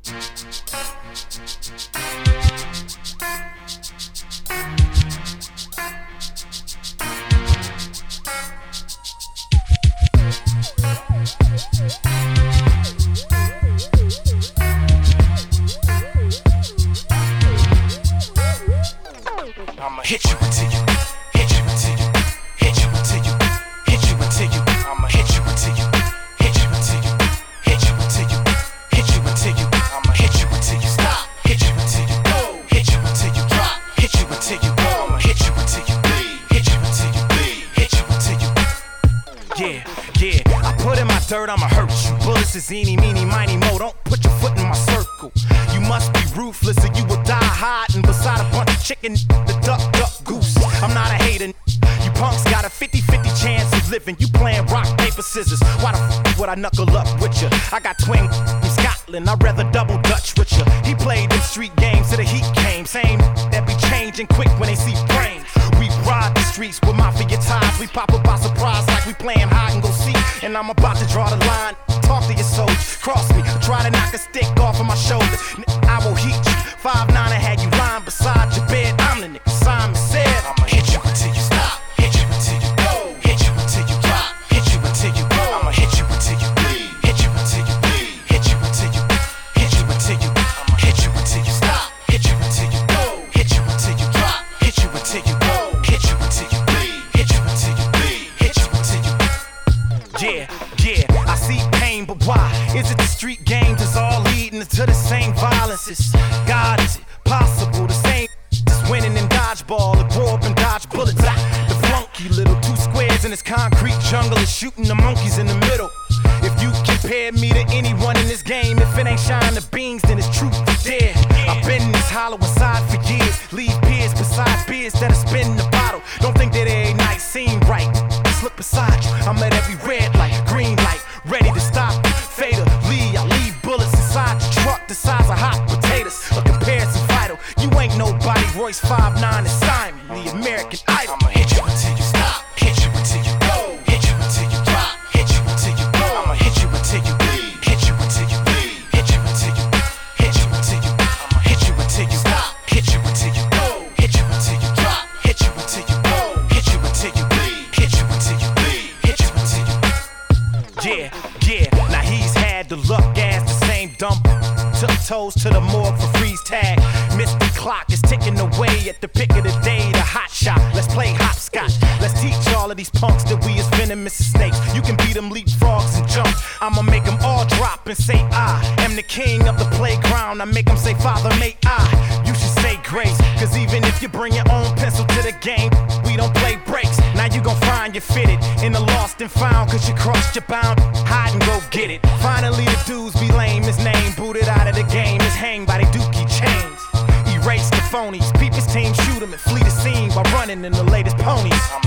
I'ma hit you until you, hit you until you, hit you until you, hit you until you. I'ma hit you until you, hit you until you, hit you until you, hit you until you. I'ma hit you until you stop, hit you until you go, hit you until you drop, hit you until you go. I'ma hit you until you bleed, hit you until you bleed, hit you until you. Yeah, I put in my dirt, I'ma hurt you. Bullets is eeny, meeny, miny, mo. Don't put your foot in my circle. You must be ruthless or you will die hiding beside a bunch of chicken. The duck, goose. I'm not a hater. You punks got a 50-50 chance of living. You playing rock, paper, scissors. Why the f would I knuckle up with you? I got twin from Scotland. I'd rather double Dutch with you. He played them street games till the heat came. Same that be changing quick when they see brains. We ride the streets with mafia ties. We pop up by surprise like we playing hide and go seek. And I'm about to draw the line. Talk to your soldiers. Cross me. Try to knock a stick off of my shoulders. I will heat you. 5'9" and had you lying beside your bed. I'm the nigga Simon said. I'ma hit you until you stop. Hit you until you go. Hit you until you drop. Hit you until you go. I'ma hit you until you bleed. Hit you until you bleed. Hit you until you. Hit you until you. I'ma hit you until you stop. Hit you until you go. Hit you until you drop. Hit you until you go. Hit you until you bleed. Hit you until you bleed. Hit you until you. Yeah, I see pain, but why? Is it the street games is all leading to the same violences? God, is it possible the same just winning in dodgeball or grow up and dodge bullets? The flunky little two squares in this concrete jungle is shooting the monkeys in the middle. If you compare me to anyone in this game, if it ain't shine the beans, then it's truth or dare. I've been in this hollow inside for years. Leave peers beside beers that are spinning the bottle. Don't think that every night seem right. Just look beside you. I'm at every red light, green light, ready to stop. Fatally, I leave bullets inside your truck the size of hot potatoes. A comparison vital. You ain't nobody. Royce 5'9" and Simon, the American Idol. I'ma hit you until you stop. Hit you until you go. Hit you until you drop. Hit you until you go. I'ma hit you until you bleed. Hit you until you bleed. Hit you until you. Hit you until you. I'ma hit you until you stop. Hit you until you go. Hit you until you drop. Hit you until you go. Hit you until you bleed. Hit you until you bleed. Hit you until you. Yeah. Now he's had the luck as the same dump. Took toes to the morgue for freeze tag. Missed the clock is ticking away at the pick of the day. The hot shot. Let's play hopscotch. Let's teach all of these punks that we is venomous as snakes. You can beat them leapfrogs and jump. I'ma make them all drop and say I am the king of the playground. I make them say Father may I. You should say grace. Cause even if you bring your own pencil to the game, we don't play breaks. Now you gon' find you fitted in the lost and found. Cause you crossed your bound. Hide and go get it. Finally the dudes be lame. His name booted out of the game. Is hanged by the dookie chains. Erase the phonies. Peep his team, shoot him and flee the scene while running in the latest ponies.